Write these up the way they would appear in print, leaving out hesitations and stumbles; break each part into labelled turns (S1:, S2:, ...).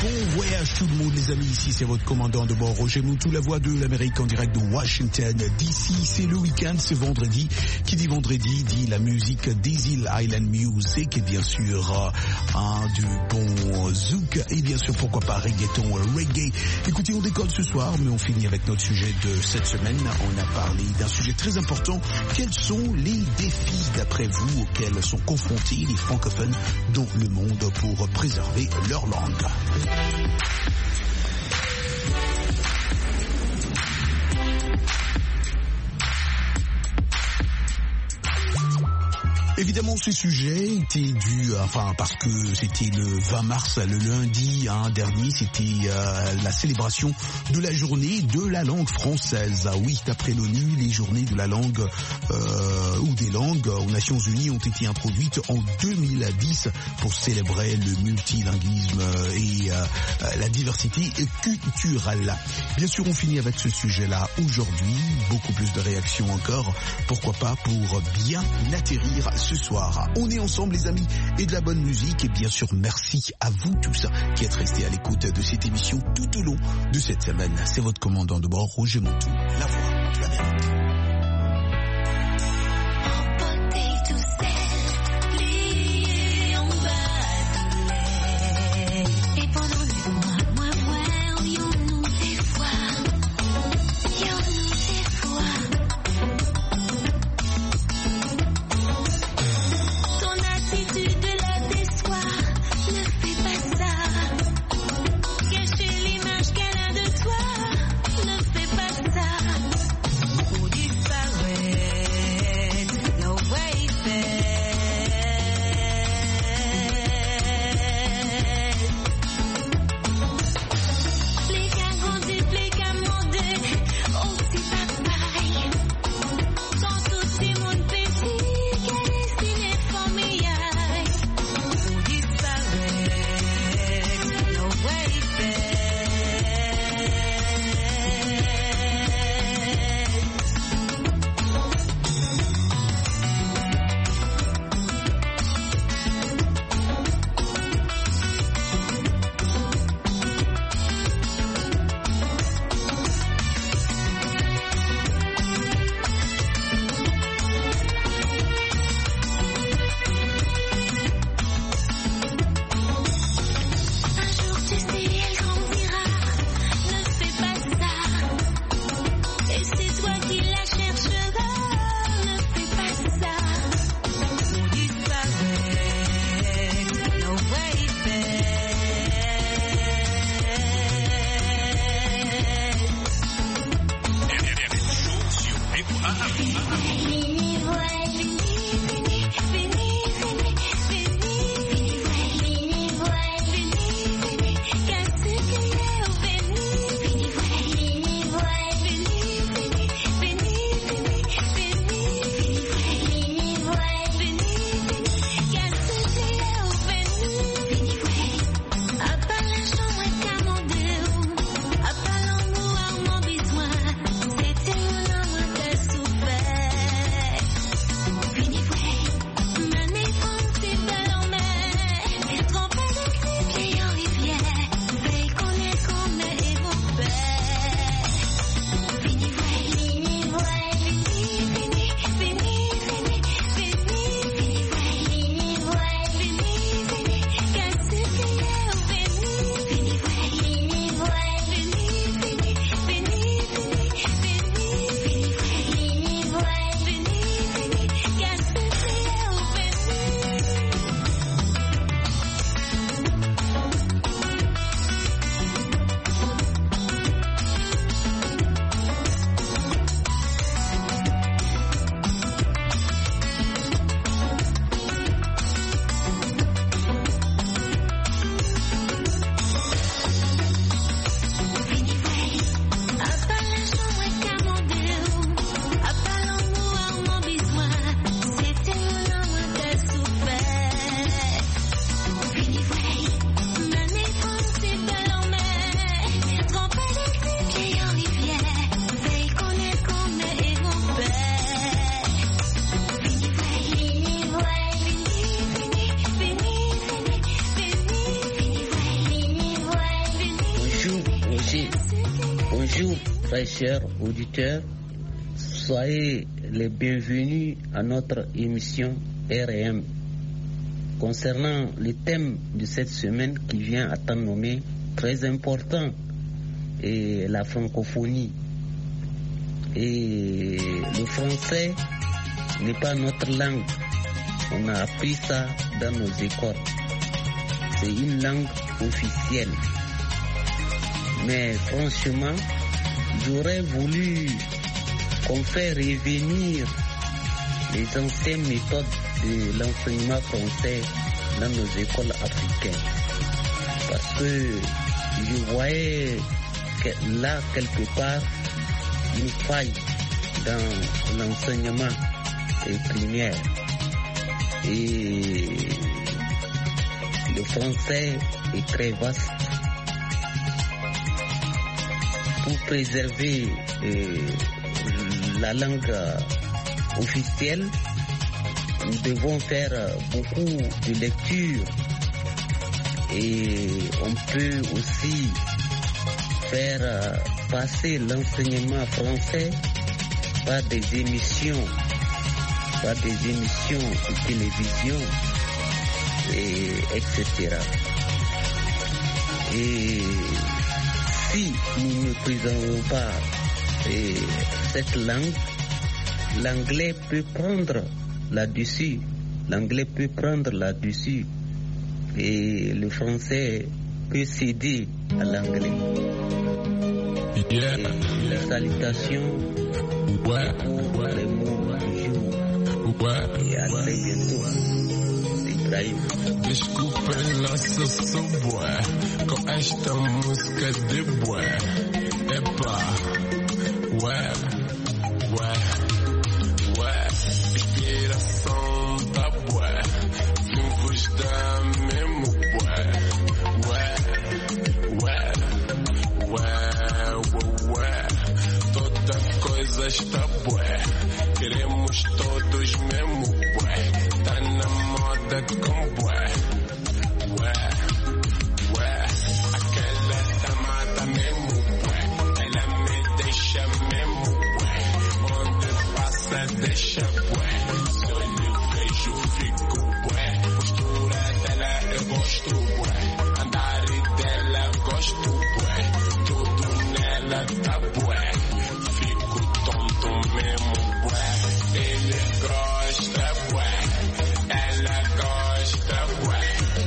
S1: Bon voyage tout le monde les amis, ici c'est votre commandant de bord Roger Moutou, la voix de l'Amérique en direct de Washington DC. C'est le week-end, c'est vendredi. Qui dit vendredi dit la musique des îles Island Music et bien sûr du bon zouk et bien sûr pourquoi pas reggaeton, reggae. Écoutez, on décolle ce soir mais on finit avec notre sujet de cette semaine. On a parlé d'un sujet très important. Quels sont les défis d'après vous auxquels sont confrontés les francophones dans le monde pour préserver leur langue? Évidemment, ce sujet était dû, parce que c'était le 20 mars, le lundi dernier, c'était la célébration de la journée de la langue française. Oui, d'après l'ONU, les journées de la langue ou des langues aux Nations Unies ont été introduites en 2010 pour célébrer le multilinguisme et la diversité culturelle. Bien sûr, on finit avec ce sujet-là aujourd'hui. Beaucoup plus de réactions encore. Pourquoi pas pour bien atterrir ce soir. On est ensemble les amis et de la bonne musique et bien sûr merci à vous tous qui êtes restés à l'écoute de cette émission tout au long de cette semaine. C'est votre commandant de bord Roger Moutou, la voix de l'Amérique.
S2: Cacher l'image qu'elle a de toi, ne fais pas ça. Ok, bonjour très chers auditeurs, soyez les bienvenus à notre émission RM. Concernant le thème de cette semaine qui vient à temps nommé, très important, et la francophonie. Et le français n'est pas notre langue. On a appris ça dans nos écoles. C'est une langue officielle. Mais franchement, j'aurais voulu qu'on fasse revenir les anciennes méthodes de l'enseignement français dans nos écoles africaines. Parce que je voyais que là, quelque part, une faille dans l'enseignement primaire. Et le français est très vaste. Pour préserver la langue officielle, nous devons faire beaucoup de lectures et on peut aussi faire passer l'enseignement français par des émissions de télévision, etc. Et si nous ne préservons pas cette langue, l'anglais peut prendre là-dessus. Et le français peut céder à l'anglais. Yeah. Et salutations pour les mots du jour. Et à très bientôt. Ibrahim.
S3: Desculpem-la se eu sou bué com esta música de bué. Epa, ué, inspiração da bué. Vim-vos dar mesmo bué. Toda coisa está bué. Queremos todos mesmo bué. Tá na moda com bué. Aquela dama tá mesmo bué. Ela me deixa mesmo bué. Onde passa deixa bué. Se eu lhe vejo fico bué. Postura dela eu gosto bué. Andar dela gosto bué. Tudo nela tá bué. Fico tonto mesmo bué. Ele gosta bué. Ela gosta bué.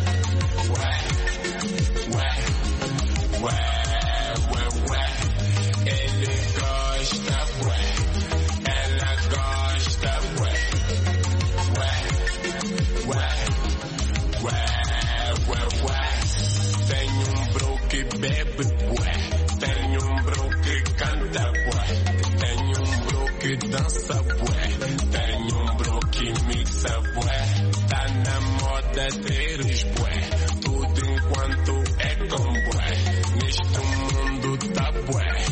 S3: Ele gosta bué. Ela gosta bué. Tenho bro que bebe bué. Tenho bro que canta bué. Tenho bro que dança bué. Tenho bro que mixa bué. Tá na moda ter os bué. Tudo enquanto é com bué. Neste mundo tá bué.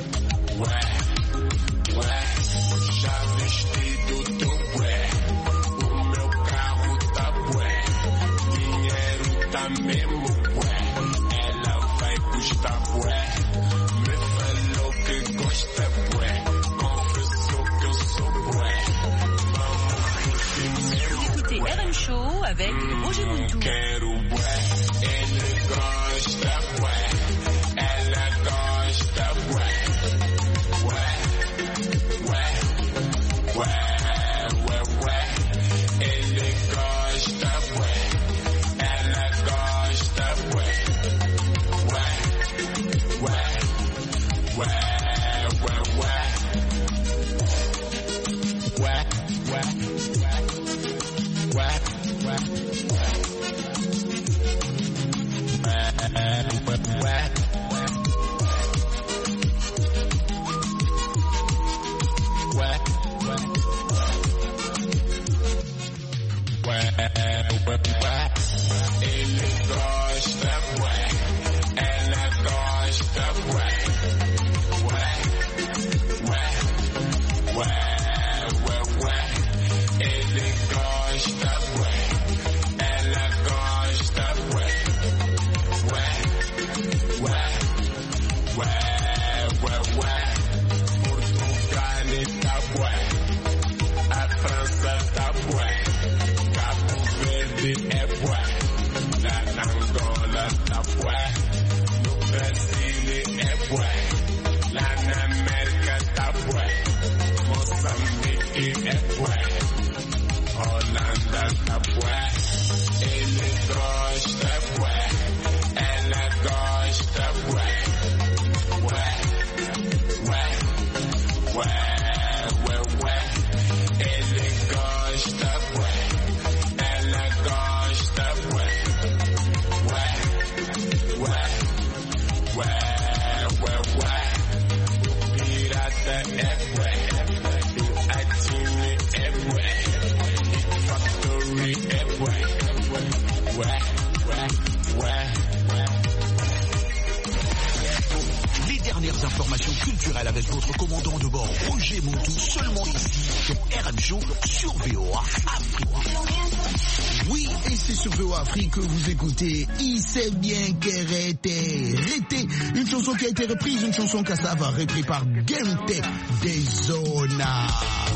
S3: Já vestido do bué. O meu carro tá bué. Dinheiro tá mesmo bué. Ela vai custar bué. Me falou que gosta bué. Confessou que eu sou bué. Vamos
S4: Écoutez RM Show avec Roger Moutou.
S3: Quero bué. Ele gosta bué. Ela gosta bué. Ele gosta bué. Ela gosta bué. What? buena. Latin America está buena. Mozambique es buena. Holanda está buena. Ele gosta buena. Ela gosta buena. Ele gosta buena. Ela gosta Pirata é buena. Atine é buena. Factory é buena.
S1: Les dernières informations culturelles avec votre commandant de bord, Roger Montou, seulement ici, sur RM Show, sur VOA Afrique. Oui, et c'est sur VOA Afrique que vous écoutez Il sait bien qu'elle était. Rété, une chanson qui a été reprise, une chanson cassava, reprise par Gente des Zona.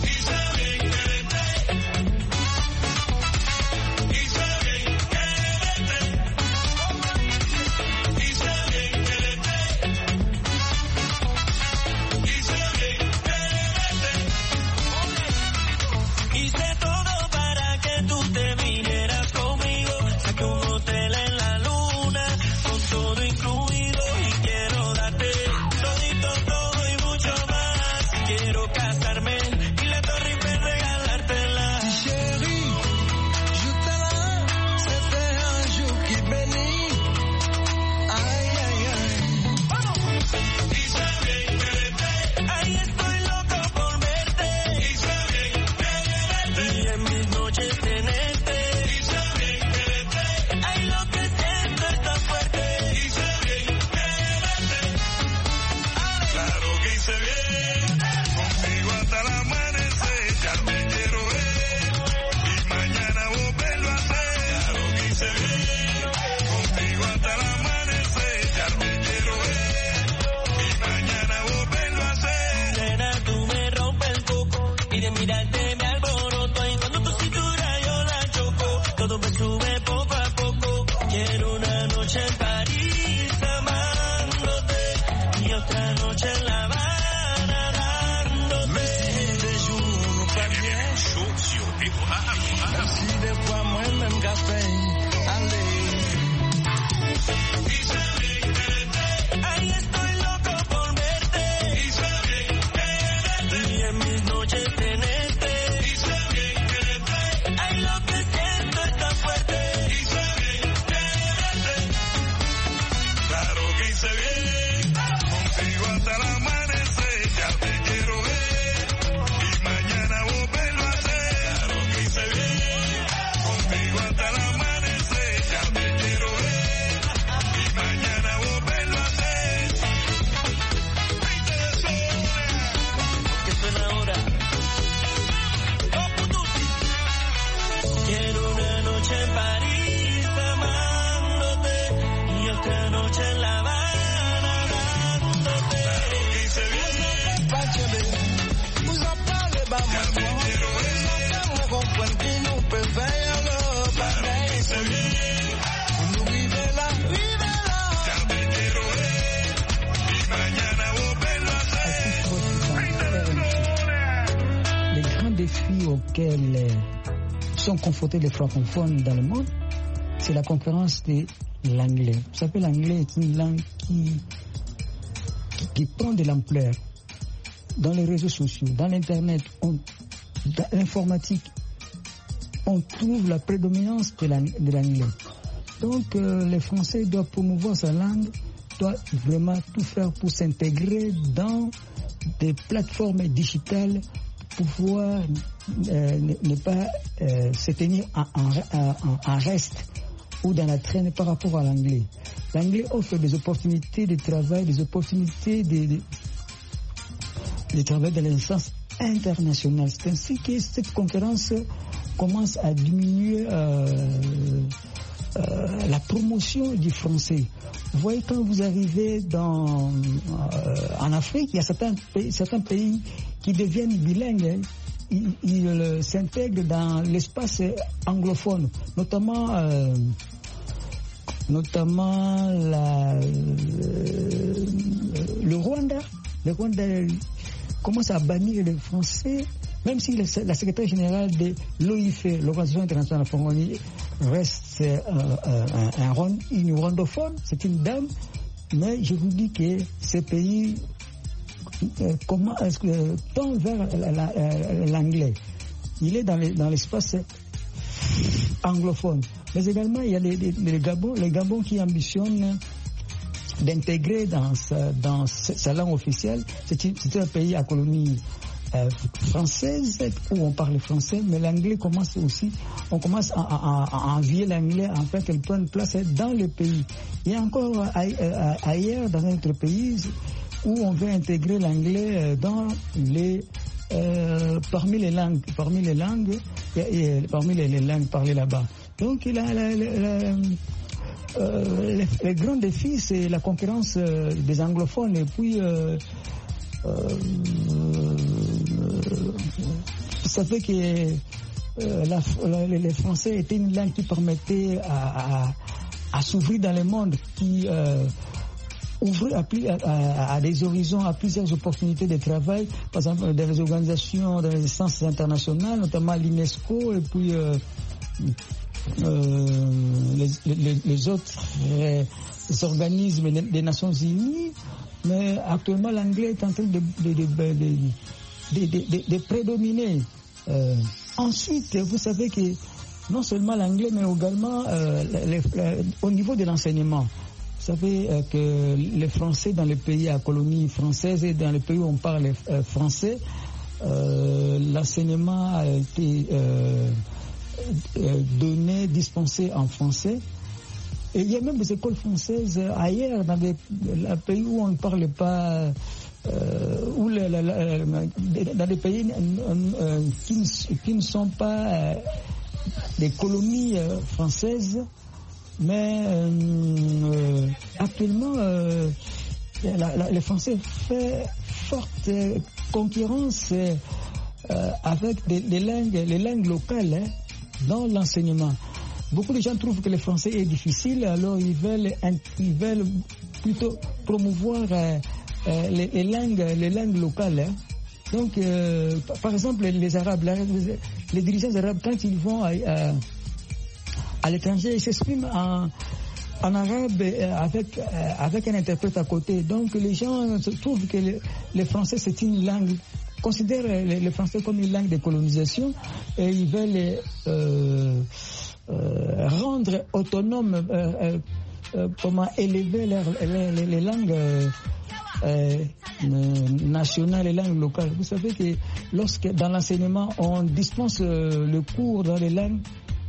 S5: Auxquels sont confrontés les francophones dans le monde, c'est la concurrence de l'anglais. Vous savez, l'anglais est une langue qui prend de l'ampleur dans les réseaux sociaux, dans l'internet, dans l'informatique. On trouve la prédominance de l'anglais. Donc les Français doivent promouvoir sa langue, doivent vraiment tout faire pour s'intégrer dans des plateformes digitales pour pouvoir ne pas se tenir en reste ou dans la traîne par rapport à l'anglais. L'anglais offre des opportunités de travail, des opportunités de travail dans l'instance internationale. C'est ainsi que cette concurrence commence à diminuer la promotion du français. Vous voyez, quand vous arrivez en Afrique, il y a certains pays qui deviennent bilingues. Ils s'intègrent dans l'espace anglophone, notamment le Rwanda commence à bannir le français, même si la secrétaire générale de l'OIF, l'Organisation internationale de la francophonie, reste une rwandophone, c'est une dame, mais je vous dis que ce pays tend vers l'anglais. Il est dans l'espace anglophone. Mais également, il y a les Gabon qui ambitionnent d'intégrer dans sa langue officielle. C'est un pays à colonie française où on parle français, mais l'anglais on commence à envier l'anglais en fait qu'elle prenne place dans le pays. Il y a encore ailleurs dans notre pays où on veut intégrer l'anglais dans parmi les langues parlées là-bas. Donc le grand défi, c'est la concurrence des anglophones. Et puis ça fait que les français étaient une langue qui permettait à s'ouvrir dans le monde, qui ouvrir à des horizons, à plusieurs opportunités de travail, par exemple dans les organisations, dans les instances internationales, notamment l'UNESCO et puis les autres organismes des Nations Unies. Mais actuellement, l'anglais est en train de prédominer. Ensuite, vous savez que non seulement l'anglais, mais également au niveau de l'enseignement. Vous savez que les Français dans les pays à colonie française et dans les pays où on parle français, l'enseignement a été dispensé en français. Et il y a même des écoles françaises ailleurs, dans des pays où on ne parle pas, dans des pays qui ne sont pas des colonies françaises. Mais actuellement, les Français font forte concurrence avec les langues locales dans l'enseignement. Beaucoup de gens trouvent que le français est difficile, alors ils veulent plutôt promouvoir les langues locales. Donc, par exemple, les Arabes, les dirigeants arabes, quand ils vont à l'étranger, ils s'expriment en arabe avec un interprète à côté. Donc, les gens trouvent que le français, c'est une langue, considèrent le français comme une langue de colonisation, et ils veulent rendre autonome, comment élever les langues nationales, les langues locales. Vous savez que lorsque dans l'enseignement on dispense le cours dans les langues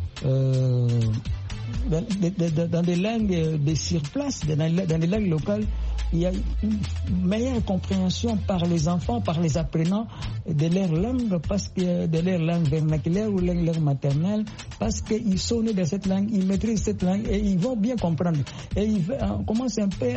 S5: dans des langues de surplace, dans des langues locales, il y a une meilleure compréhension par les enfants, par les apprenants de leur langue, parce que de leur langue vernaculaire ou leur langue maternelle, parce qu'ils sont nés dans cette langue, ils maîtrisent cette langue et ils vont bien comprendre. Et on commence un peu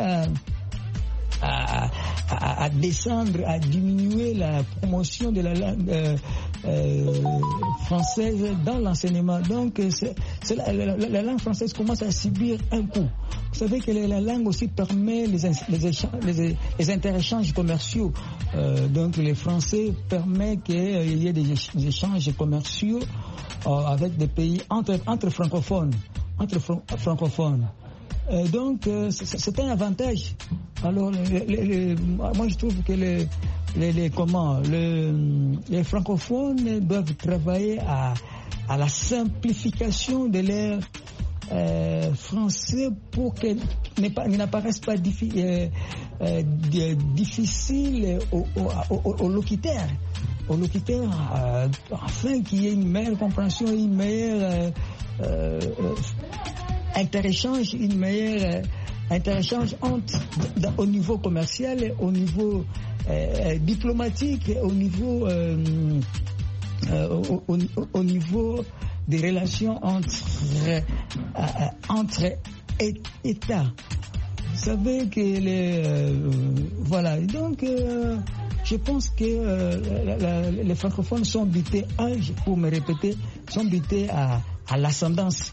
S5: à descendre, à diminuer la promotion de la langue française dans l'enseignement. Donc la langue française commence à subir un coup. Vous savez que la langue aussi permet les interéchanges commerciaux. Donc les Français permettent qu'il y ait des échanges commerciaux avec des pays entre francophones. Donc c'est un avantage. Alors moi je trouve que les francophones doivent travailler à la simplification de leur français pour qu'il n'apparaisse pas difficile aux locuteurs. Afin qu'il y ait une meilleure compréhension, une meilleure interéchange, au niveau commercial, au niveau diplomatique, au niveau des relations entre États. Vous savez que voilà. Donc je pense que les francophones sont butés, pour me répéter, sont butés à l'ascendance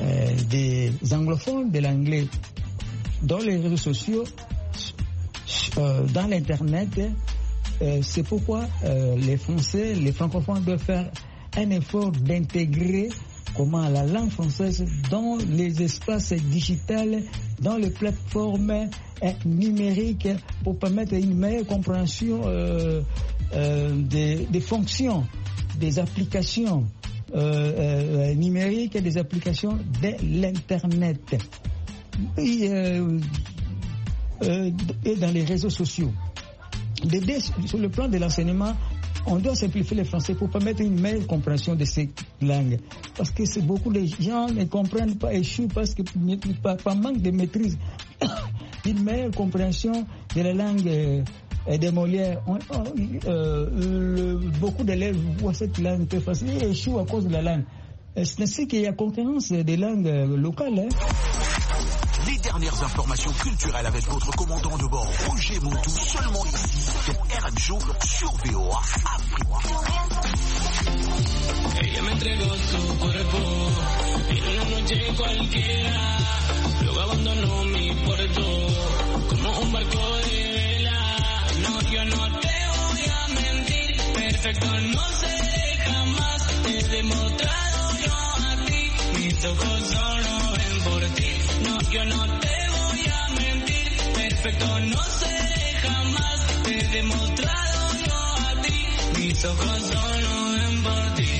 S5: des anglophones, de l'anglais dans les réseaux sociaux, dans l'Internet. C'est pourquoi les Français, les francophones doivent faire un effort d'intégrer la langue française dans les espaces digitaux, dans les plateformes numériques pour permettre une meilleure compréhension des fonctions, des applications numériques et des applications de l'Internet et dans les réseaux sociaux. Sur le plan de l'enseignement, on doit simplifier le français pour permettre une meilleure compréhension de ces langues. Parce que beaucoup de gens ne comprennent pas, échouent parce que par manque de maîtrise. Une meilleure compréhension de la langue des Molières. Beaucoup d'élèves voient cette langue très facile et échouent à cause de la langue. C'est ainsi qu'il y a concurrence des langues locales.
S1: Les dernières informations culturelles avec votre commandant de bord, Roger Montou, seulement ici, dans RM Show, sur VOA Afrique.
S3: Ella me entregó su cuerpo y en una noche cualquiera, luego abandonó mi puerto como un barco de vela. No, yo no te voy a mentir, perfecto no seré jamás, te he demostrado yo a ti, mis ojos solo ven por ti. No, yo no te voy a mentir, perfecto no seré jamás, te he demostrado yo a ti, mis ojos solo ven por ti.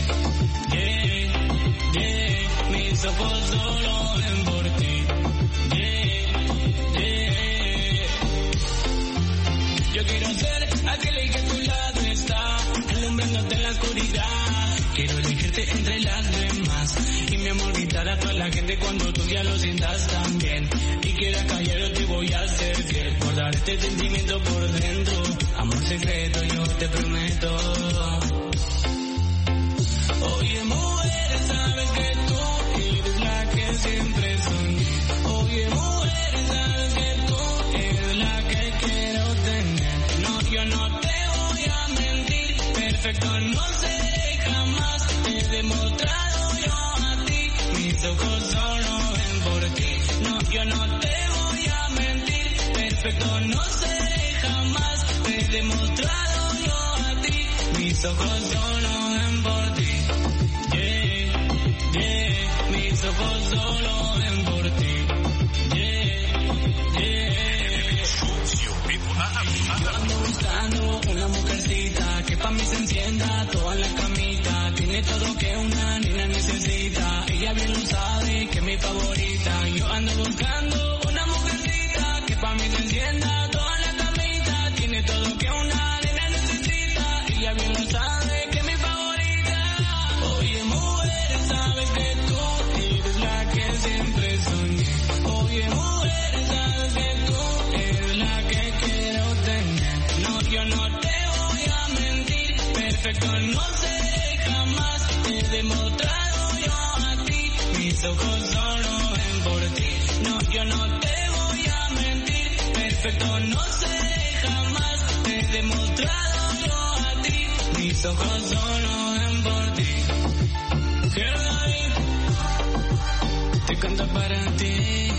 S3: Mis ojos solo ven por ti. Yo quiero ser aquel que a tu lado está, alumbrándote en la oscuridad. Quiero elegirte entre las demás y mi amor gritar a toda la gente cuando tú ya lo sientas también. Y quiera callar yo te voy a ser fiel, guardar este sentimiento por dentro. Amor secreto yo te prometo. Oye mujer, sabes que tú eres la que siempre soñé. Oye mujer, sabes que tú eres la que quiero tener. No, yo no te voy a mentir, perfecto no seré jamás, te he demostrado yo a ti, mis ojos solo ven por ti. No, yo no te voy a mentir, perfecto no seré jamás, te he demostrado yo a ti, mis ojos solo ven por ti. Mis ojos solo ven por ti. Yo ando buscando una mujercita que pa' mí se encienda toda la camita. Tiene todo que una nena necesita. Ella bien lo sabe que es mi favorita. Yo ando buscando una mujercita que pa' mí se encienda toda la camita. Tiene todo que una nena necesita. Ella bien lo sabe que es mi favorita. Oye mujer, sabes que tú eres la que siempre soñé. Oye mujer, sabes que tú eres la que quiero tener. No, yo no te voy a mentir, perfecto no seré jamás, te he demostrado yo a ti, mis ojos solo ven por ti. No, yo no te voy a mentir, perfecto no seré jamás, te he demostrado yo a ti, mis ojos solo ven por ti. Quiero David, te canto para ti.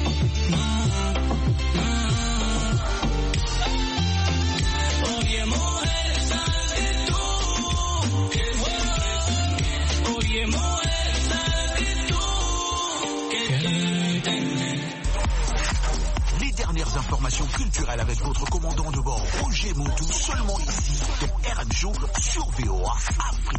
S3: Oye mujer, sabes que tú, que bueno. Oye mujer, sabes que tú, que tener.
S1: Les dernières informations culturelles avec votre commandant de bord, Roger Montou, seulement ici, dans RM Show, sur VOA Afrique.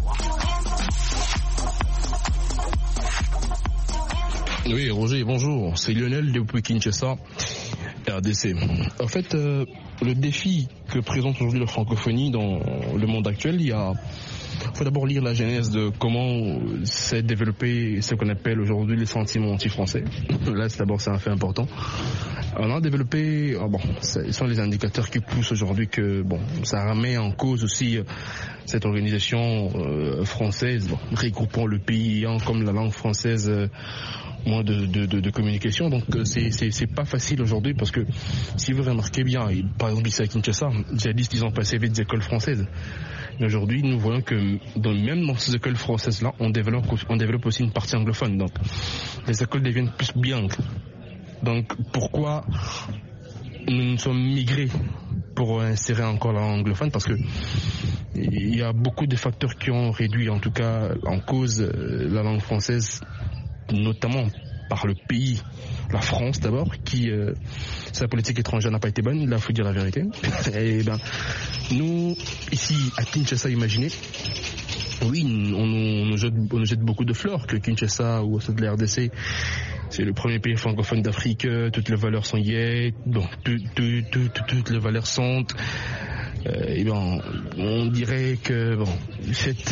S6: Oui, Roger, bonjour. C'est Lionel depuis Kinshasa, RDC. En fait, le défi que présente aujourd'hui la francophonie dans le monde actuel, il faut d'abord lire la genèse de comment s'est développé ce qu'on appelle aujourd'hui les sentiments anti-français. Là, c'est un fait important. On a développé, ce sont les indicateurs qui poussent aujourd'hui que, ça remet en cause aussi cette organisation française, regroupant le pays ayant comme la langue française moins de communication. Donc c'est pas facile aujourd'hui parce que si vous remarquez bien, par exemple ici à Kinshasa, jadis ils ont passé vite des écoles françaises. Mais aujourd'hui, nous voyons que même dans ces écoles françaises-là, on développe aussi une partie anglophone. Donc les écoles deviennent plus bilingues. Donc pourquoi nous sommes migrés pour insérer encore la langue anglophone, parce que il y a beaucoup de facteurs qui ont réduit, en tout cas en cause, la langue française, notamment par le pays, la France d'abord, qui sa politique étrangère n'a pas été bonne, là il faut dire la vérité. Et ben nous ici à Kinshasa, imaginez, oui, on nous jette beaucoup de fleurs, que Kinshasa ou de la RDC, c'est le premier pays francophone d'Afrique, toutes les valeurs sont y, bon, toutes les valeurs sont. Et ben, on dirait que bon, cette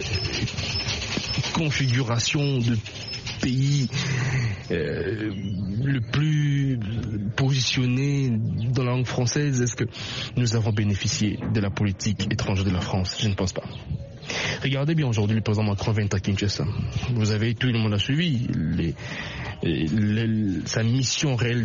S6: configuration de pays le plus positionné dans la langue française, est-ce que nous avons bénéficié de la politique étrangère de la France? Je ne pense pas. Regardez bien aujourd'hui le président Macron vient à Kinshasa. Vous avez, tout le monde a suivi sa mission réelle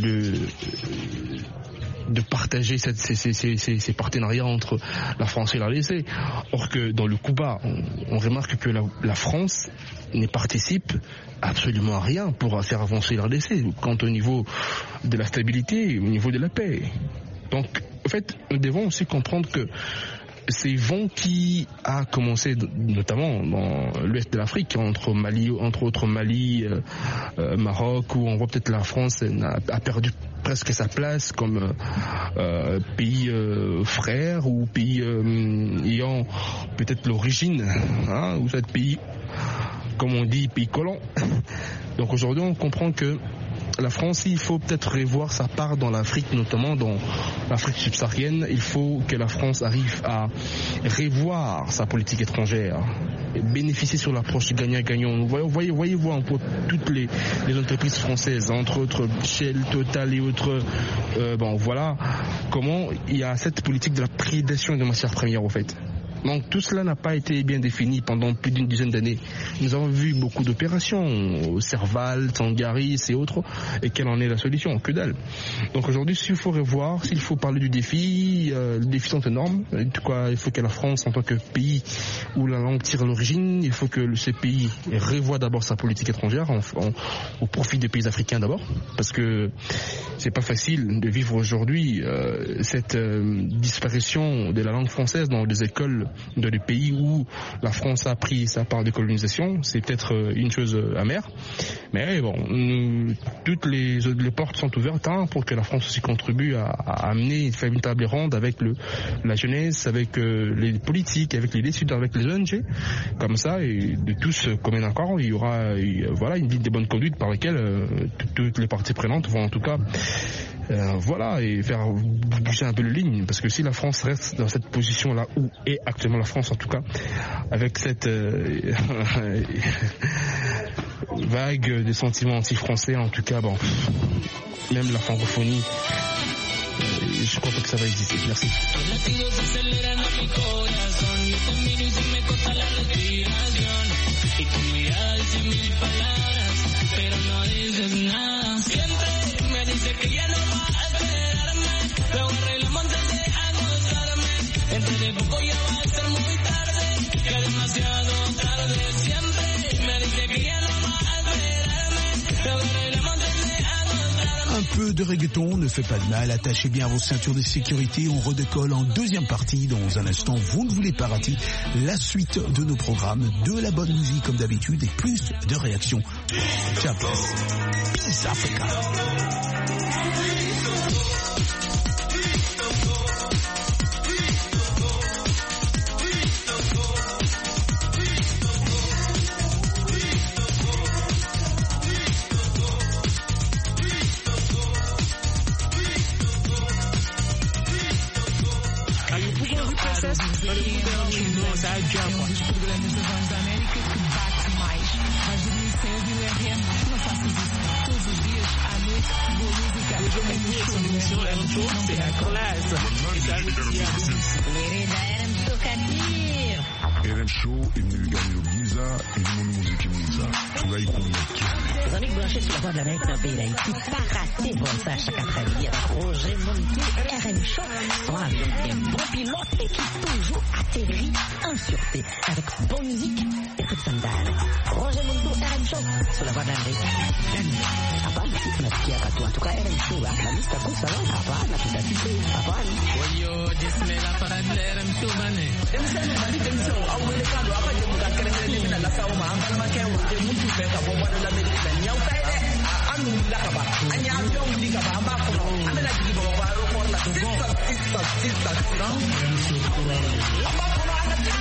S6: de partager ces partenariats entre la France et la RDC. Or que dans le coup bas, on remarque que la France ne participe absolument à rien pour faire avancer la RDC, quant au niveau de la stabilité, au niveau de la paix. Donc, en fait, nous devons aussi comprendre que ces vents qui a commencé notamment dans l'ouest de l'Afrique, entre autres Mali, Maroc, où on voit peut-être la France a perdu presque sa place comme pays frère ou pays ayant peut-être l'origine, ou peut-être pays, comme on dit, pays colon. Donc aujourd'hui on comprend que la France, il faut peut-être revoir sa part dans l'Afrique, notamment dans l'Afrique subsaharienne. Il faut que la France arrive à revoir sa politique étrangère, bénéficier sur l'approche gagnant-gagnant. Voyez-vous un peu toutes les entreprises françaises, entre autres Shell, Total et autres. Voilà comment il y a cette politique de la prédation des matières premières, au fait. Donc tout cela n'a pas été bien défini pendant plus d'une dizaine d'années. Nous avons vu beaucoup d'opérations, Serval, Sangaris et autres, et quelle en est la solution? Que dalle. Donc aujourd'hui, s'il faut revoir, s'il faut parler du défi, les défis sont énormes. Il faut que la France, en tant que pays où la langue tire l'origine, il faut que ce pays revoie d'abord sa politique étrangère au profit des pays africains d'abord, parce que c'est pas facile de vivre aujourd'hui cette disparition de la langue française dans les écoles de les pays où la France a pris sa part de colonisation. C'est peut-être une chose amère, mais bon, toutes les portes sont ouvertes pour que la France aussi contribue à amener, faire une table ronde avec la jeunesse, avec les politiques, avec les décideurs, avec les ONG, comme ça, et de tous commun accord, il y aura une ligne de bonne conduite par laquelle toutes les parties prenantes vont en tout cas et faire bouger un peu les lignes, parce que si la France reste dans cette position là où est actuellement la France, en tout cas avec cette vague de sentiments anti-français, en tout cas même la francophonie, je crois pas que ça va exister. Merci.
S1: Un peu de reggaeton ne fait pas de mal. Attachez bien vos ceintures de sécurité. On redécolle en deuxième partie. Dans un instant, vous ne voulez pas rater la suite de nos programmes, de la bonne musique comme d'habitude et plus de réactions. Ciao, Peace Africa.
S7: RM Show est venu gagner le Giza et le monde musique Giza. Tu vas y convaincre.
S8: Les amis branchés sur la voie de l'Amérique dans le pays d'Haïti, pas rater bon ça chaque après-midi avec Roger Monti, RM Show, ton avion est bon pilote et qui toujours atterrit en sûreté avec bonne musique et toute sandale. Roger Mundo, RM Show, sur la voie d'Amérique. Hapana, si tunasikia katu. En tout cas, RM Show, la lista kusa, hapana, tutasikia, hapana.
S9: Oyo, jismela para RM Show, bane.
S10: Emseme, bali temso, awele kando, apa jemuka kere na la sauma, ambal makewo, de mutu beka, boba de la medicina, nyau taide, anu lakaba, anya avion likaba, ambako, amela jibo, baro por la sista, ambako na anata.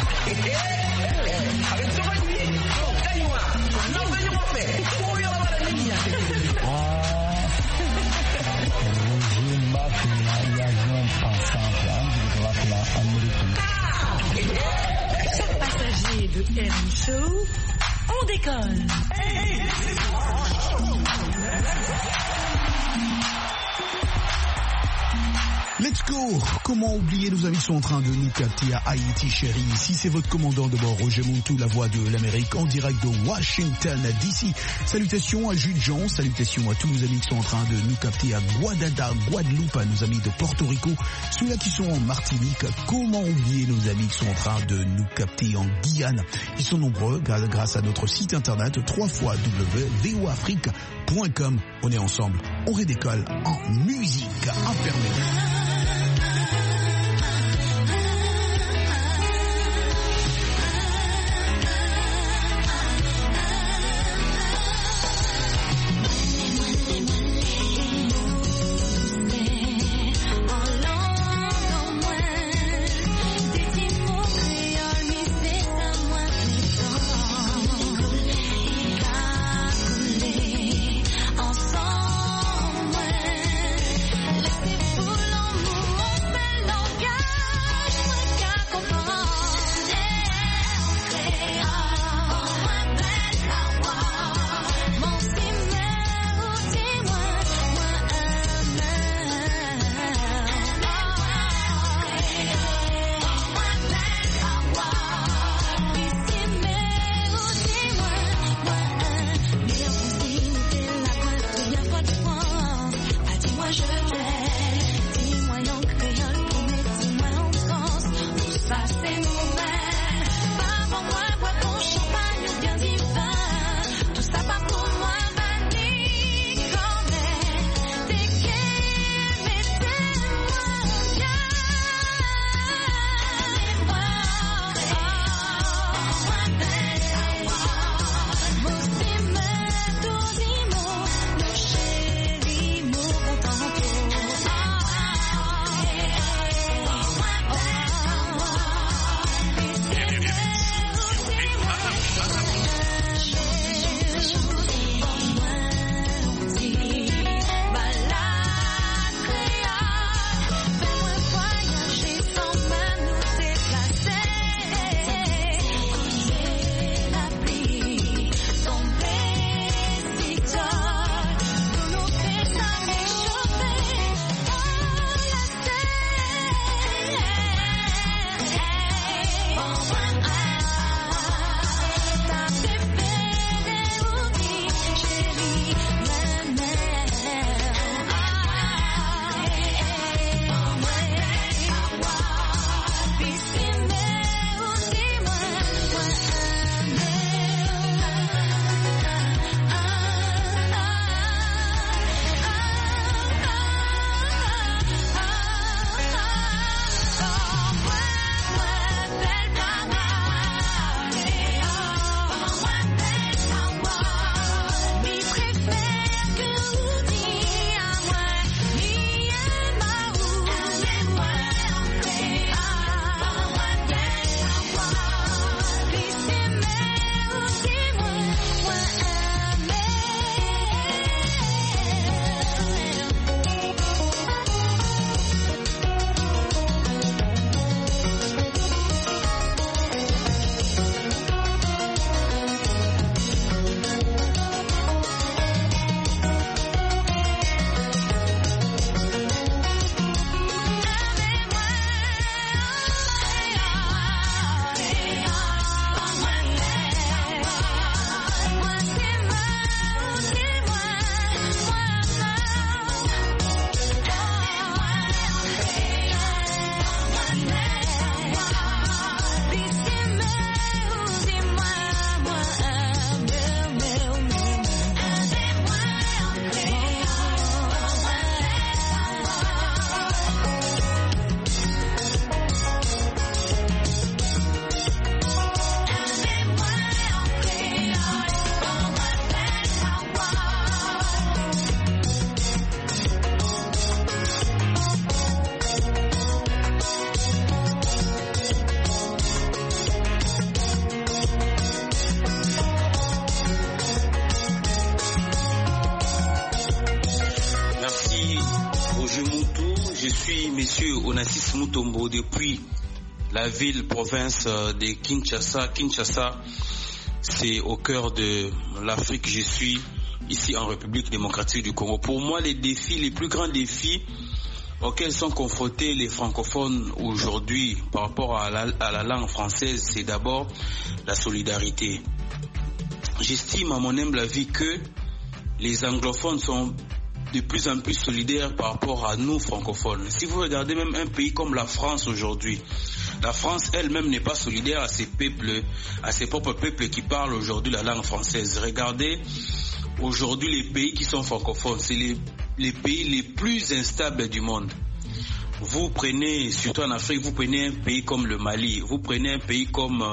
S10: Avec ce rugby, Kaiwa, non venez moi faire, pour y avoir la ligne.
S4: Chers passagers de RM Show, on décolle.
S1: Let's go! Comment oublier, nos amis sont en train de nous capter à Haïti, chérie. Ici, c'est votre commandant de bord, Roger Montou, la voix de l'Amérique, en direct de Washington, D.C. Salutations à Jules Jean, salutations à tous nos amis qui sont en train de nous capter à Guadada, Guadeloupe, à nos amis de Porto Rico, ceux-là qui sont en Martinique. Comment oublier nos amis qui sont en train de nous capter en Guyane? Ils sont nombreux grâce à notre site internet www.voafrique.com. On est ensemble, on redécolle en musique. Enfermé.
S11: Ensemble, laissez-vous Moutou, je suis monsieur Onassis Mutombo depuis la ville-province de Kinshasa. Kinshasa, c'est au cœur de l'Afrique. Je suis ici en République démocratique du Congo. Pour moi, les plus grands défis auxquels sont confrontés les francophones aujourd'hui par rapport à la langue française, c'est d'abord la solidarité. J'estime à mon humble avis que les anglophones sont de plus en plus solidaires par rapport à nous francophones. Si vous regardez même un pays comme la France aujourd'hui, la France elle-même n'est pas solidaire à ses peuples, à ses propres peuples qui parlent aujourd'hui la langue française. Regardez aujourd'hui les pays qui sont francophones, c'est les pays les plus instables du monde. Vous prenez, surtout en Afrique, vous prenez un pays comme le Mali, vous prenez un pays comme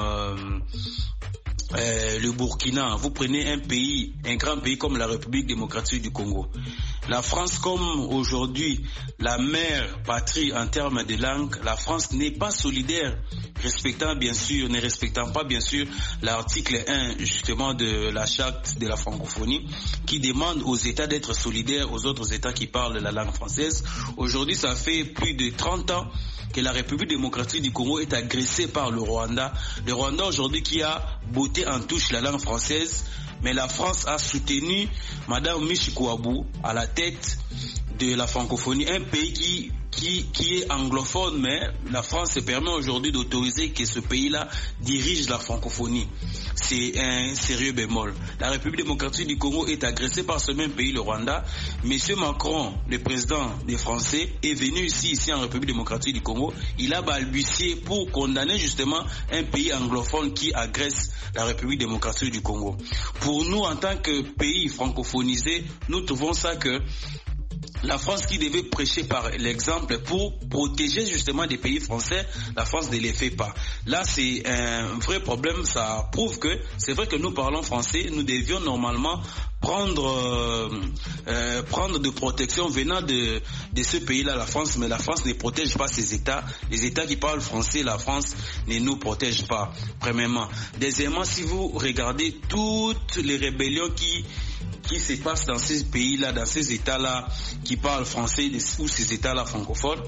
S11: le Burkina, vous prenez un grand pays comme la République démocratique du Congo. La France, comme aujourd'hui la mère patrie en termes de langue, la France n'est pas solidaire, ne respectant pas bien sûr l'article 1 justement de la charte de la francophonie qui demande aux États d'être solidaires aux autres États qui parlent la langue française. Aujourd'hui, ça fait plus de 30 ans que la République démocratique du Congo est agressée par le Rwanda. Le Rwanda aujourd'hui qui a botté en touche la langue française, mais la France a soutenu Madame Michel Kouabou à la tête de la francophonie, un pays qui est anglophone, mais la France se permet aujourd'hui d'autoriser que ce pays-là dirige la francophonie. C'est un sérieux bémol. La République démocratique du Congo est agressée par ce même pays, le Rwanda. Monsieur Macron, le président des Français, est venu ici en République démocratique du Congo. Il a balbutié pour condamner justement un pays anglophone qui agresse la République démocratique du Congo. Pour nous, en tant que pays francophonisé, nous trouvons ça que la France qui devait prêcher par l'exemple pour protéger justement des pays français, la France ne les fait pas. Là, c'est un vrai problème. Ça prouve que c'est vrai que nous parlons français, nous devions normalement prendre de protection venant de ce pays-là, la France, mais la France ne protège pas ces États. Les États qui parlent français, la France ne nous protège pas, premièrement. Deuxièmement, si vous regardez toutes les rébellions qui se passent dans ces pays-là, dans ces États-là qui parlent français ou ces États-là francophones,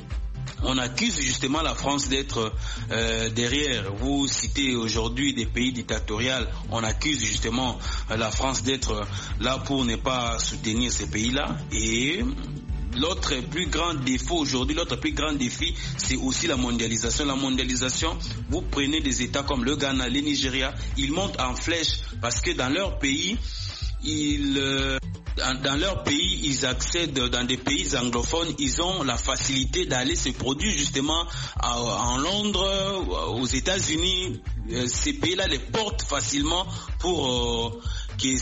S11: on accuse justement la France d'être derrière. Vous citez aujourd'hui des pays dictatoriaux, on accuse justement la France d'être là pour ne pas soutenir ces pays-là. Et l'autre plus grand défaut aujourd'hui, l'autre plus grand défi, c'est aussi la mondialisation. La mondialisation, vous prenez des États comme le Ghana, le Nigeria, ils montent en flèche parce que dans leur pays, ils accèdent dans des pays anglophones, ils ont la facilité d'aller se produire justement en Londres, aux États-Unis. Ces pays-là les portent facilement pour que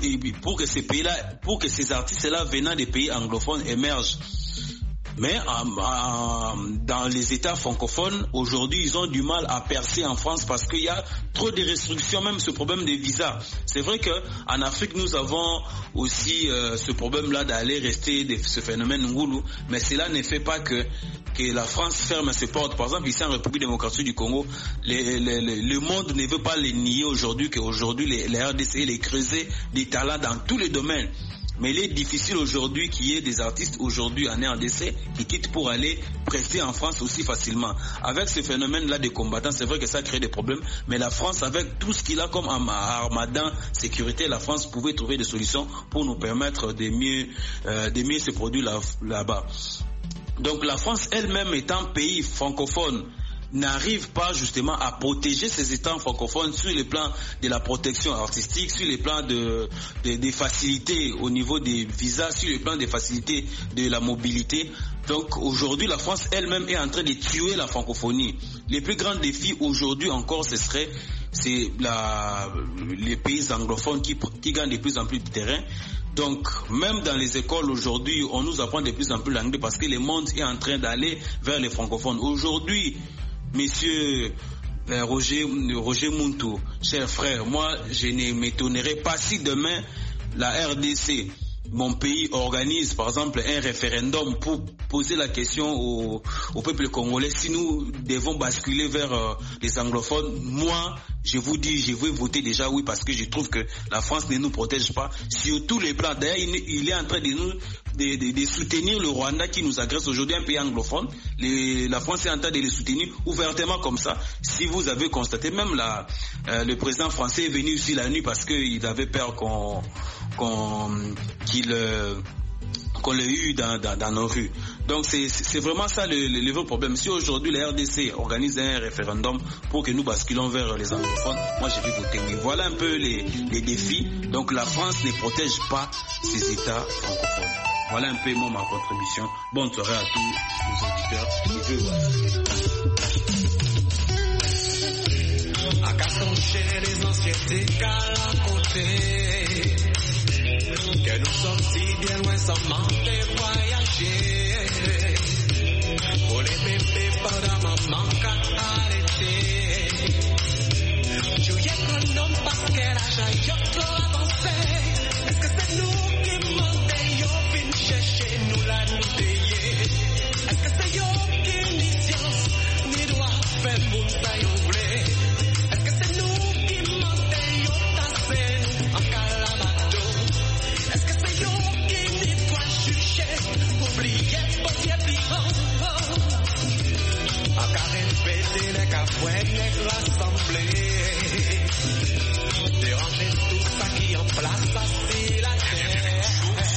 S11: ces artistes-là venant des pays anglophones émergent. Mais dans les États francophones, aujourd'hui, ils ont du mal à percer en France parce qu'il y a trop de restrictions, même ce problème des visas. C'est vrai qu'en Afrique, nous avons aussi ce problème-là d'aller rester de ce phénomène Ngoulou, mais cela ne fait pas que la France ferme ses portes. Par exemple, ici en République démocratique du Congo, le monde ne veut pas les nier aujourd'hui, qu'aujourd'hui, les RDC, les creuser des talents dans tous les domaines. Mais il est difficile aujourd'hui qu'il y ait des artistes aujourd'hui en RDC qui quittent pour aller prester en France aussi facilement. Avec ce phénomène-là des combattants, c'est vrai que ça crée des problèmes, mais la France, avec tout ce qu'il a comme armada sécurité, la France pouvait trouver des solutions pour nous permettre de mieux se produire là-bas. Donc la France elle-même étant pays francophone, n'arrive pas justement à protéger ces États francophones sur le plan de la protection artistique, sur le plan des facilités au niveau des visas, sur le plan des facilités de la mobilité. Donc aujourd'hui, la France elle-même est en train de tuer la francophonie. Les plus grands défis aujourd'hui encore, c'est les pays anglophones qui gagnent de plus en plus de terrain. Donc, même dans les écoles aujourd'hui, on nous apprend de plus en plus l'anglais parce que le monde est en train d'aller vers les francophones. Aujourd'hui, Monsieur Roger Moutou, cher frère, moi je ne m'étonnerai pas si demain la RDC, mon pays, organise par exemple un référendum pour poser la question au peuple congolais si nous devons basculer vers les anglophones. Moi, je vous dis, je vais voter déjà oui parce que je trouve que la France ne nous protège pas sur tous les plans. D'ailleurs, il est en train de nous de soutenir le Rwanda qui nous agresse aujourd'hui, un pays anglophone. La France est en train de les soutenir ouvertement comme ça. Si vous avez constaté, même le président français est venu ici la nuit parce qu'il avait peur qu'on l'ait eu dans nos rues. Donc c'est vraiment ça le vrai problème. Si aujourd'hui la RDC organise un référendum pour que nous basculons vers les anglophones, moi je vais voter. Mais voilà un peu les défis. Donc la France ne protège pas ses États francophones. Voilà un peu ma contribution. Bonne soirée à tous les auditeurs.
S3: À qu'à songer les anciennetés qu'à la côté, que nous sommes si bien loin sans manquer voyager. Pour les bébés par la maman qu'à arrêter. Jouer un homme parce qu'elle a jailli trop avancé. Est-ce que c'est nous qui mandons venir chercher nous la nous payer? Est-ce que c'est eux qui ni science ni droit faire pour ça y ouvrir? Est-ce que c'est nous qui mandons tasser en calabato? Est-ce que c'est eux qui ni doit juger? Oubliez pour y être à carré péter les cafouets les rassemblés. Déranger tout ça qui en place assis la terre.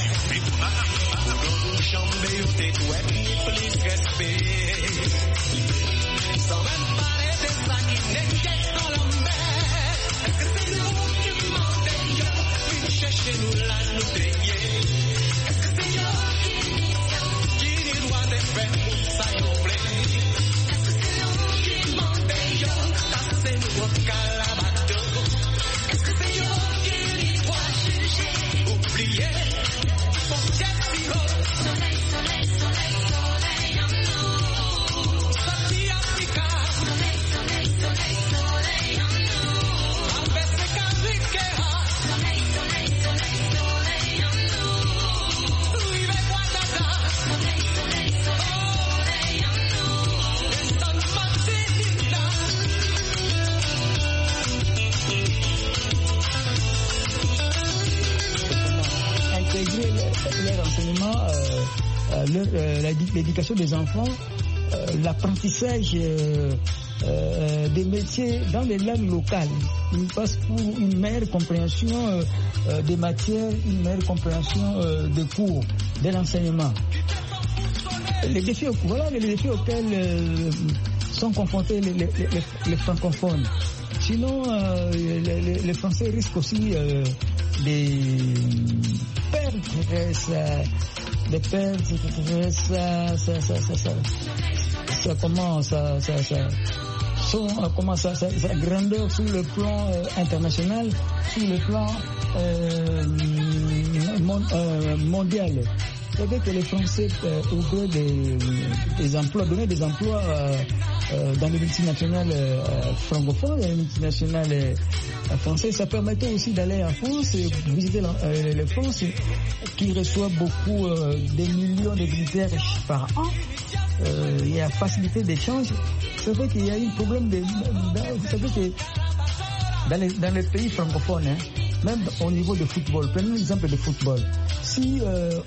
S3: Pour nous chamber ou tes douettes ni plus respect. Sans même parler de ça qui n'inquiète dans la mer. Est-ce que c'est nous qui demandons venir chercher nous là nous payer? Est-ce que c'est nous qui nous doit de faire pour ça y ouvrir? Est-ce que c'est nous qui demandons tasser nous au calabato? Est-ce que c'est nous qui nous doit juger? Oubliez, pour si haut. Soleil, soleil, soleil, soleil en nous. Sorti Africa. Soleil, soleil, soleil, soleil en nous. Avec ses cabriqueras. Soleil, soleil, soleil, soleil en nous. Suivez Guadada. Soleil, soleil, soleil, soleil en nous. Destin Martinina.
S5: Intégrer les renseignements, l'éducation des enfants, l'apprentissage des métiers dans les langues locales. Il passe pour une meilleure compréhension des matières, une meilleure compréhension des cours, de l'enseignement. Les défis auxquels sont confrontés les francophones. Sinon, les Français risquent aussi sa grandeur sur le plan international, sur le plan mondial. Vous savez que les Français ouvraient des emplois, donnaient des emplois dans les multinationales francophones et les multinationales françaises. Ça permettait aussi d'aller en France et visiter la France qui reçoit beaucoup des millions de militaires par an. Il y a facilité d'échange. C'est vrai qu'il y a un problème vous savez que dans les pays francophones, même au niveau de football, prenons l'exemple de football. Si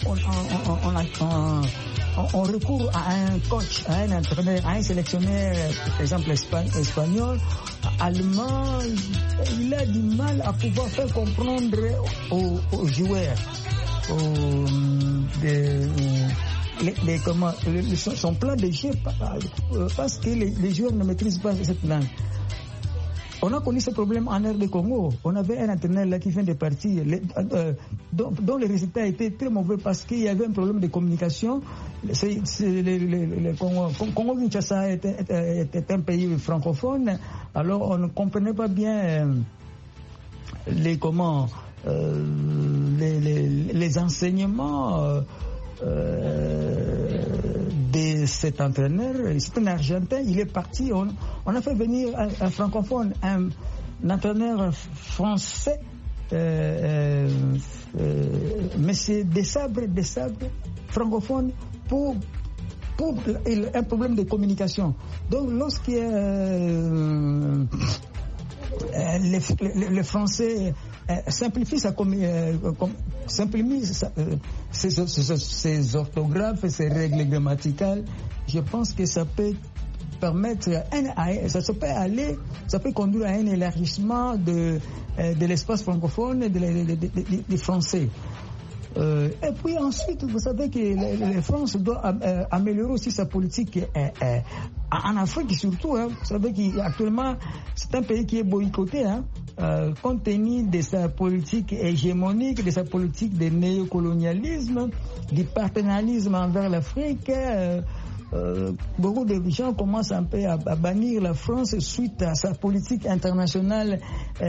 S5: on recourt à un coach, à un entraîneur, à un sélectionneur, par exemple espagnol, allemand, il a du mal à pouvoir faire comprendre aux joueurs, son plan de jeu, parce que les joueurs ne maîtrisent pas cette langue. On a connu ce problème en RD Congo. On avait un entraîneur là qui vient de partir, dont les résultats étaient très mauvais parce qu'il y avait un problème de communication. Le Congo-Kinshasa était un pays francophone, alors on ne comprenait pas bien les enseignements de cet entraîneur. C'est un Argentin, il est parti. On a fait venir un francophone, un entraîneur français, mais c'est des sabres francophones pour un problème de communication. Donc lorsqu'il y a les Français simplifient ses orthographes, ses règles grammaticales. Je pense que ça peut permettre, ça peut conduire à un élargissement de l'espace francophone des Français. Et puis ensuite, vous savez que la France doit améliorer aussi sa politique en Afrique surtout. Vous savez qu'actuellement, c'est un pays qui est boycotté, compte tenu de sa politique hégémonique, de sa politique de néocolonialisme, du paternalisme envers l'Afrique. Beaucoup de gens commencent un peu à bannir la France suite à sa politique internationale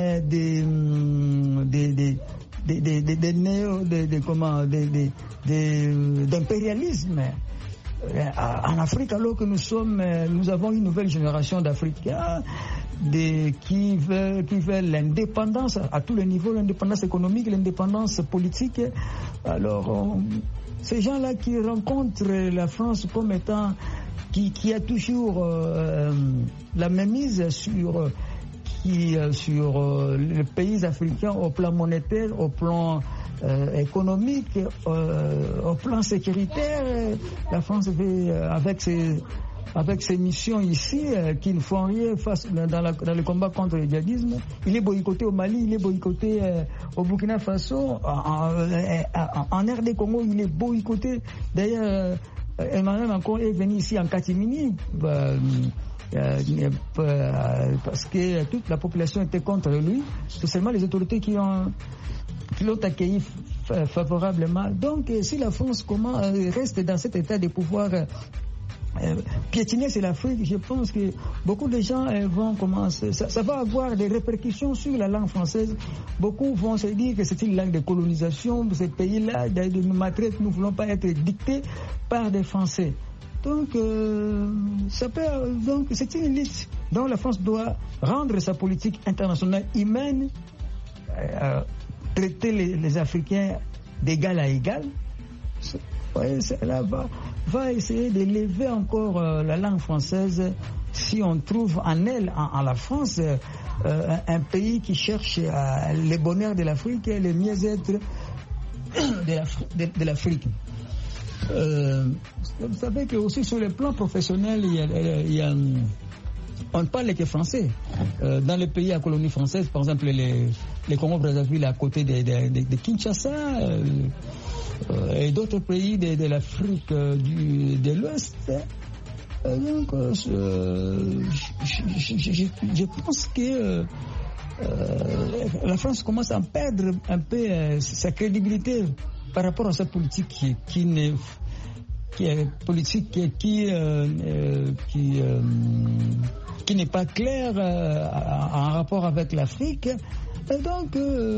S5: d'impérialisme en Afrique, alors que nous avons une nouvelle génération d'Africains qui veulent l'indépendance à tous les niveaux, l'indépendance économique, l'indépendance politique. Alors ces gens-là qui rencontrent la France comme étant qui a toujours la mainmise sur les pays africains au plan monétaire, au plan économique, au plan sécuritaire. La France fait avec ses missions ici qui ne font rien dans le combat contre le djihadisme. Il est boycotté au Mali, il est boycotté au Burkina Faso, en RD Congo, il est boycotté. D'ailleurs, Emmanuel Macron est venu ici en catimini parce que toute la population était contre lui. C'est seulement les autorités qui l'ont accueilli favorablement. Donc, si la France reste dans cet état de pouvoir piétiner sur l'Afrique, je pense que beaucoup de gens vont commencer. Ça va avoir des répercussions sur la langue française. Beaucoup vont se dire que c'est une langue de colonisation. Ce pays-là, de nous maltraiter, nous ne voulons pas être dictés par des Français. Donc, c'est une liste dont la France doit rendre sa politique internationale humaine, traiter les Africains d'égal à égal. Cela va essayer d'élever encore la langue française si on trouve en elle, en la France, un pays qui cherche le bonheur de l'Afrique et le mieux-être de l'Afrique. Vous savez que aussi sur le plan professionnel, on ne parle que français. Dans les pays à colonie française, par exemple les Congo-Brazzaville à côté de Kinshasa, et d'autres pays de l'Afrique de l'Ouest. Donc, je pense que la France commence à perdre un peu sa crédibilité par rapport à sa politique qui n'est pas claire en rapport avec l'Afrique. Et donc,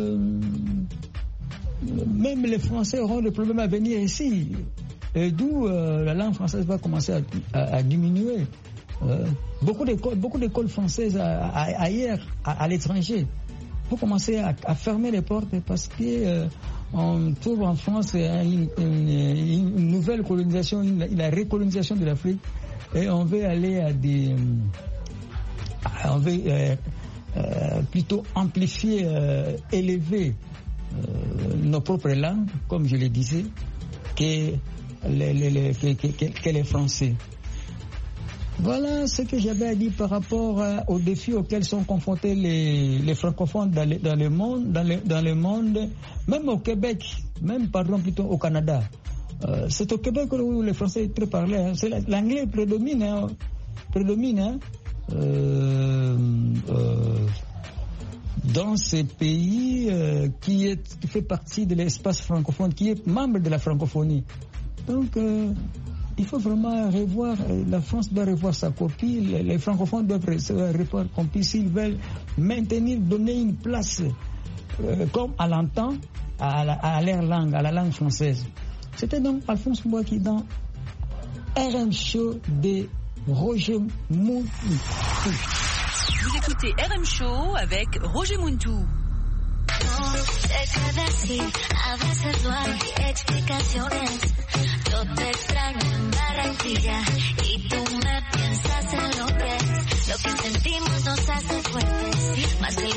S5: même les Français auront des problèmes à venir ici, d'où la langue française va commencer à diminuer. Beaucoup d'écoles françaises ailleurs, à l'étranger, vont commencer à fermer les portes parce que on trouve en France une nouvelle colonisation, la recolonisation de l'Afrique, et on veut aller plutôt amplifier, élever nos propres langues, comme je le disais, que les Français. Voilà ce que j'avais à dire par rapport aux défis auxquels sont confrontés les francophones dans le monde, même au Québec, plutôt au Canada. C'est au Québec où les Français très parlés. L'anglais prédomine. Dans ces pays qui fait partie de l'espace francophone, qui est membre de la francophonie. Donc, il faut vraiment revoir, la France doit revoir sa copie, les francophones doivent revoir sa copie s'ils veulent maintenir, donner une place, comme à l'entend, à leur langue, à la langue française. C'était donc Alphonse Mbouaki dans RM Show de Roger Mountou.
S4: Vous écoutez RM Show avec Roger Mountou.
S12: Deja de decir, a veces no hay explicaciones. Yo te extraño en Barranquilla y tú me piensas en lo que es. Lo que sentimos nos hace fuertes, más que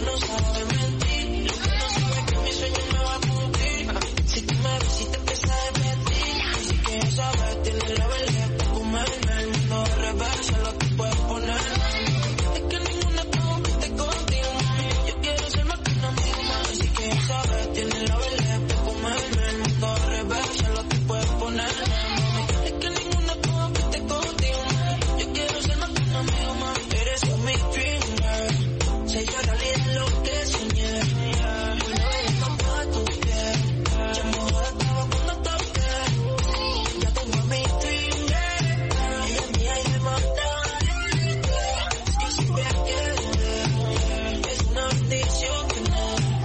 S13: no sabe mentir, lo que no sabe es que mi sueño me va a cumplir. Si tú me ves y te empiezas a repetir, así que ya sabes, tienes la habilidad para comerme el mundo al revés, ya lo que puedes poner. Es que ninguna compite contigo, mami. Yo quiero ser más que un amigo, mami. Así que ya sabes, tienes la habilidad para comerme el mundo al revés, ya lo que puedes poner. Es que ninguna compite contigo, mami. Yo quiero ser más que un amigo, mami. Eres mi dream girl. Se yo realidad lo que soñé. Hoy lo veo campo a tu piel. Ya mejor estaba cuando toqué. Ya tengo a mi dream girl. Ella es mía y me mata. Y si me quiere, es una bendición que no.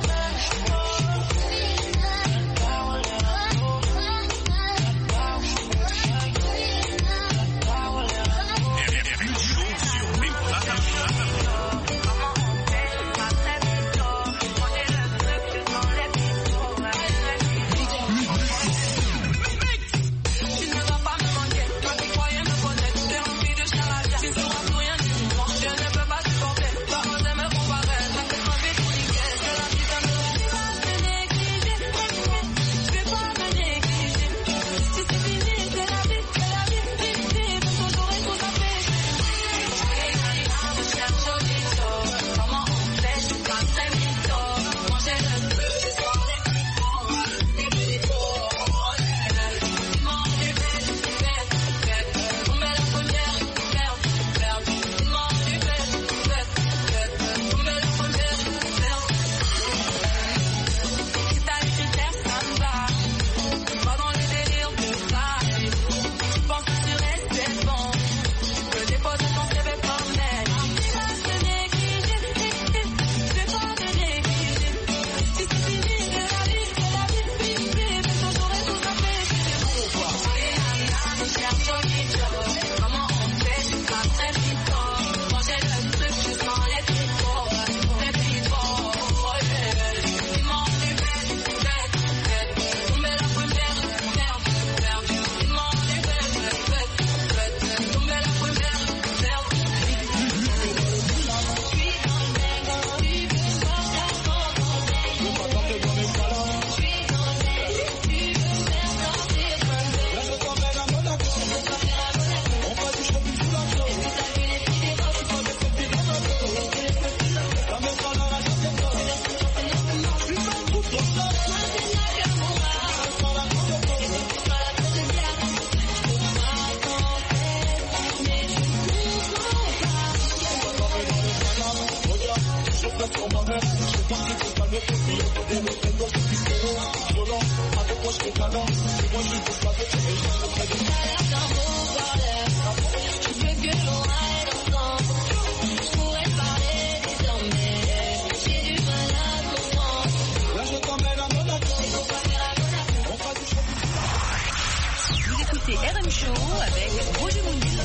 S4: Vous écoutez RM Show avec Roger Mounir.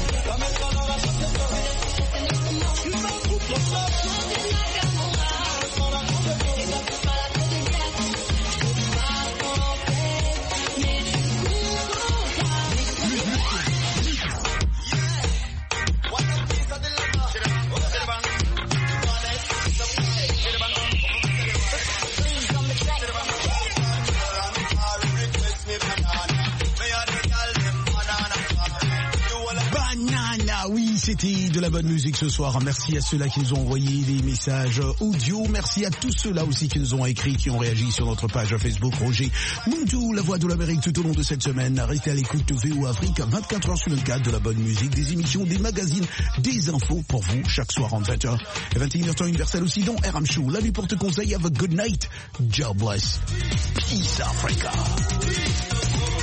S1: C'était de la bonne musique ce soir. Merci à ceux-là qui nous ont envoyé des messages audio. Merci à tous ceux-là aussi qui nous ont écrit, qui ont réagi sur notre page Facebook. Roger Muntou, la voix de l'Amérique tout au long de cette semaine. Restez à l'écoute de VO Afrique, 24 heures sur 24, de la bonne musique, des émissions, des magazines, des infos pour vous chaque soir entre 20h et 21h temps universel aussi dans RM Show. La nuit porte conseil, have a good night. God bless. Peace Africa.